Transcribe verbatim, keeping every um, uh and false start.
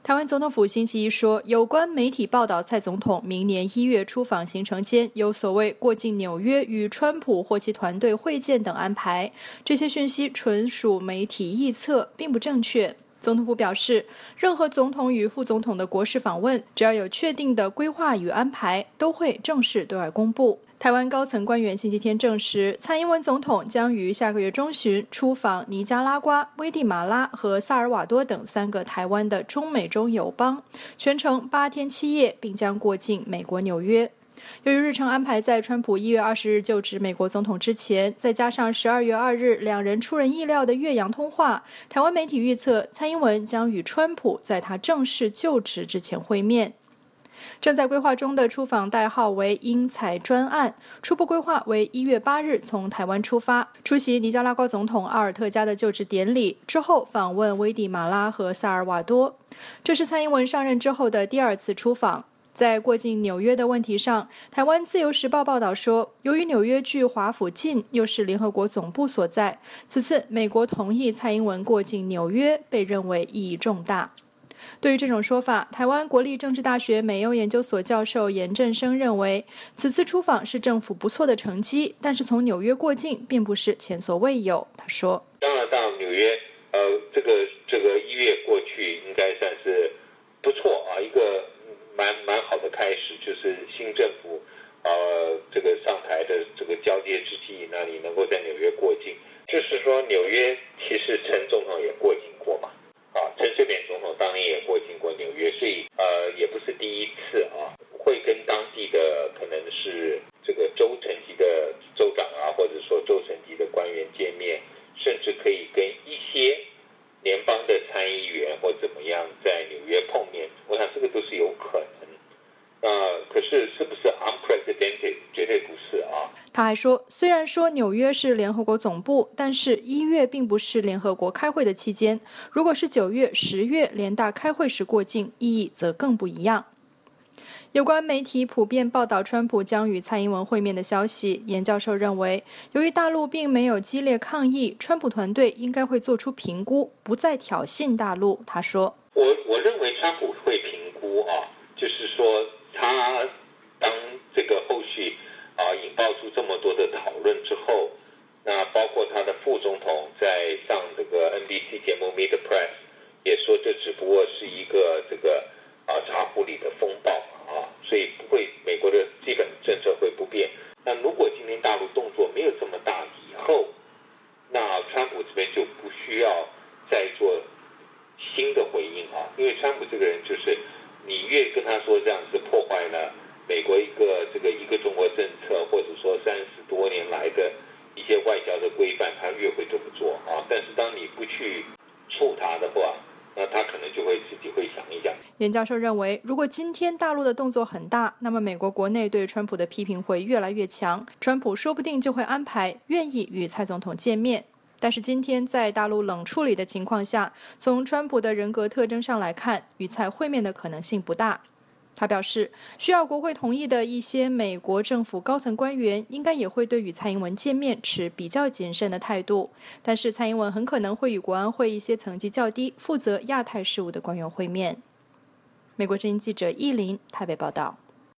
台湾总统府星期一说，有关媒体报道蔡总统明年一月出访行程间有所谓过境纽约与川普或其团队会见等安排，这些讯息纯属媒体臆测，并不正确。总统府表示，任何总统与副总统的国事访问，只要有确定的规划与安排，都会正式对外公布。台湾高层官员星期天证实，蔡英文总统将于下个月中旬出访尼加拉瓜、危地马拉和萨尔瓦多等三个台湾的中美洲友邦，全程八天七夜，并将过境美国纽约。由于日程安排在川普一月二十日就职美国总统之前，再加上十二月二日两人出人意料的越洋通话，台湾媒体预测蔡英文将与川普在他正式就职之前会面。正在规划中的出访代号为英采专案，初步规划为一月八日从台湾出发，出席尼加拉瓜总统阿尔特加的就职典礼，之后访问危地马拉和萨尔瓦多。这是蔡英文上任之后的第二次出访。在过境纽约的问题上，台湾自由时报报道说，由于纽约距华府近，又是联合国总部所在，此次美国同意蔡英文过境纽约，被认为意义重大。对于这种说法，台湾国立政治大学美优研究所教授严振声认为，此次出访是政府不错的成绩，但是从纽约过境并不是前所未有。他说：“ 当然到纽约，呃，这个这个一月过去应该算是不错啊，一个蛮蛮好的开始，就是新政府呃这个上台的这个交接之际，那你能够在纽约过境，就是说纽约其实陈总统也过境过嘛。”啊，陈水扁总统当年也过境过纽约，所以呃也不是第一次啊，会跟当地的可能是这个州层级的州长啊，或者说州层级的官员见面，甚至可以跟一些联邦的参议员或怎么样在纽约碰面，我想这个都是有可能。呃，可是是不是 unprecedented？ 绝对不是啊。 他还说，虽然说纽约是联合国总部，但是一月并不是联合国开会的期间。如果是九月、十月联大开会时过境，意义则更不一样。有关媒体普遍报道川普将与蔡英文会面的消息，严教授认为，由于大陆并没有激烈抗议，川普团队应该会做出评估，不再挑衅大陆。他说：“ 我我认为川普会评估啊，就是说。”他当这个后续啊引爆出这么多的讨论之后，那包括他的副总统在上这个 N B C 节目 Meet the Press 也说，这只不过是一个这个啊茶壶里的风暴啊，所以不会美国的基本政策会不变。那如果今天大陆动作没有这么大以后，那川普这边就不需要再做新的回应啊，因为川普这个人就是。你越跟他说这样子破坏了美国一个这个一个中国政策，或者说三十多年来的一些外交的规范，他越会这么做啊。但是当你不去触他的话，那他可能就会自己会想一想。 严教授认为，如果今天大陆的动作很大，那么美国国内对川普的批评会越来越强，川普说不定就会安排愿意与蔡总统见面。但是今天在大陆冷处理的情况下，从川普的人格特征上来看，与蔡会面的可能性不大。他表示，需要国会同意的一些美国政府高层官员，应该也会对与蔡英文见面持比较谨慎的态度。但是蔡英文很可能会与国安会一些层级较低、负责亚太事务的官员会面。美国之音记者易林台北报道。